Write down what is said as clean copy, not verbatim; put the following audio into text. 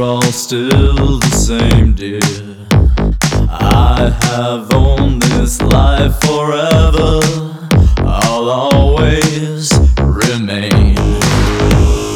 all still the same, dear. I have owned this life forever. I'll always remain.